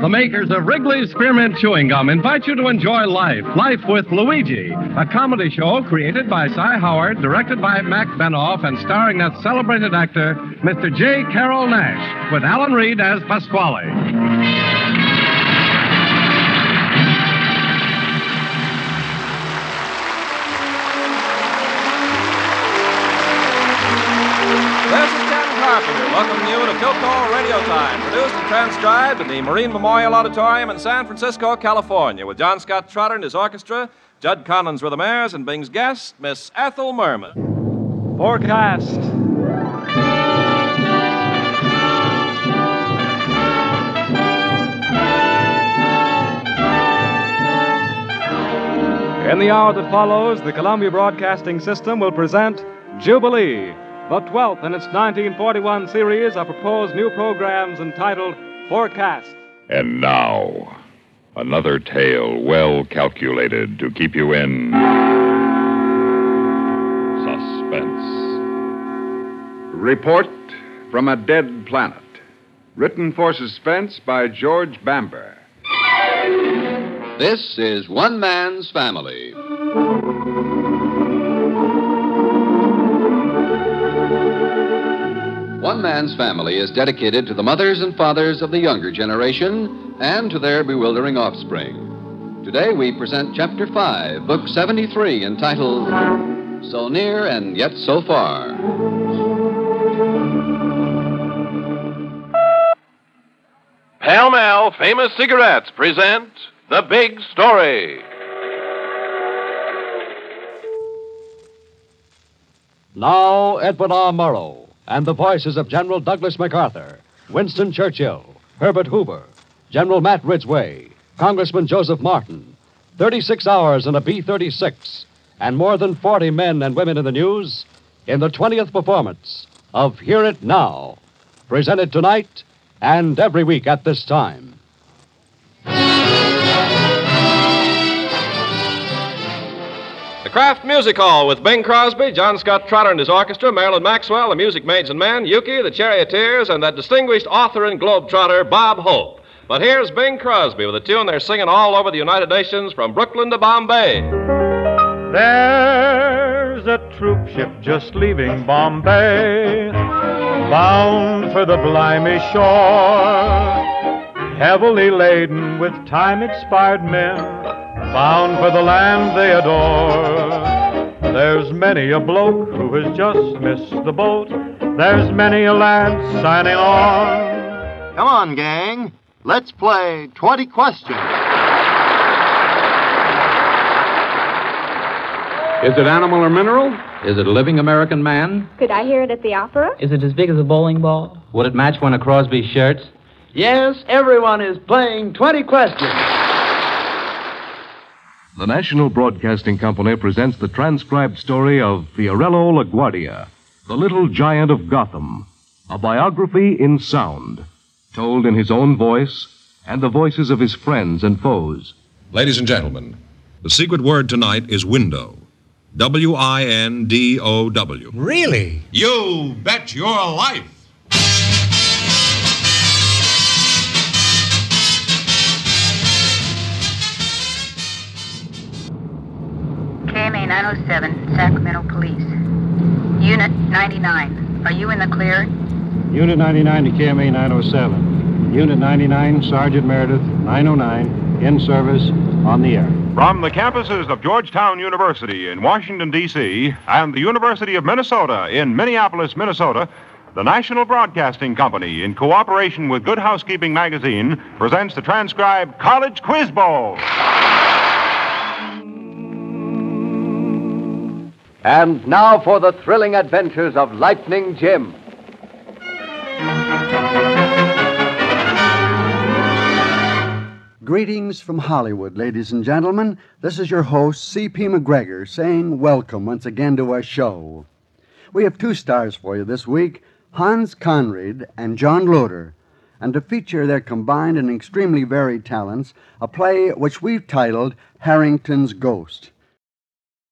The makers of Wrigley's Spearmint Chewing Gum invite you to enjoy Life with Luigi, a comedy show created by Cy Howard, directed by Mac Benoff, and starring that celebrated actor, Mr. J. Carroll Nash, with Alan Reed as Pasquale. Welcome you to Philco Radio Time, produced and transcribed in the Marine Memorial Auditorium in San Francisco, California, with John Scott Trotter and his orchestra, Judd Collins with the Mares, and Bing's guest, Miss Ethel Merman. Forecast. In the hour that follows, the Columbia Broadcasting System will present Jubilee, the 12th in its 1941 series of proposed new programs entitled Forecast. And now, another tale well calculated to keep you in suspense. Report from a Dead Planet. Written for suspense by George Bamber. This is One Man's Family. One Man's Family is dedicated to the mothers and fathers of the younger generation and to their bewildering offspring. Today we present Chapter 5, Book 73, entitled So Near and Yet So Far. Pall Mall Famous Cigarettes present The Big Story. Now, Edward R. Murrow and the voices of General Douglas MacArthur, Winston Churchill, Herbert Hoover, General Matt Ridgway, Congressman Joseph Martin, 36 hours in a B-36, and more than 40 men and women in the news in the 20th performance of Hear It Now, presented tonight and every week at this time. The Kraft Music Hall with Bing Crosby, John Scott Trotter and his orchestra, Marilyn Maxwell, the Music Maids and Men, Yuki, the Charioteers, and that distinguished author and globetrotter, Bob Hope. But here's Bing Crosby with a tune they're singing all over the United Nations from Brooklyn to Bombay. There's a troop ship just leaving Bombay, bound for the Blimey shore, heavily laden with time-expired men, bound for the land they adore. There's many a bloke who has just missed the boat. There's many a lad signing on. Come on, gang. Let's play 20 questions. Is it animal or mineral? Is it a living American man? Could I hear it at the opera? Is it as big as a bowling ball? Would it match one of Crosby's shirts? Yes, everyone is playing 20 questions. The National Broadcasting Company presents the transcribed story of Fiorello LaGuardia, the little giant of Gotham, a biography in sound, told in his own voice and the voices of his friends and foes. Ladies and gentlemen, the secret word tonight is window. W-I-N-D-O-W. Really? You bet your life. KMA 907, Sacramento Police. Unit 99. Are you in the clear? Unit 99 to KMA 907. Unit 99, Sergeant Meredith, 909, in service, on the air. From the campuses of Georgetown University in Washington, D.C., and the University of Minnesota in Minneapolis, Minnesota, the National Broadcasting Company, in cooperation with Good Housekeeping Magazine, presents the transcribed College Quiz Bowl. And now for the thrilling adventures of Lightning Jim. Greetings from Hollywood, ladies and gentlemen. This is your host, C.P. McGregor, saying welcome once again to our show. We have two stars for you this week, Hans Conried and John Loder, and to feature their combined and extremely varied talents, a play which we've titled Harrington's Ghost.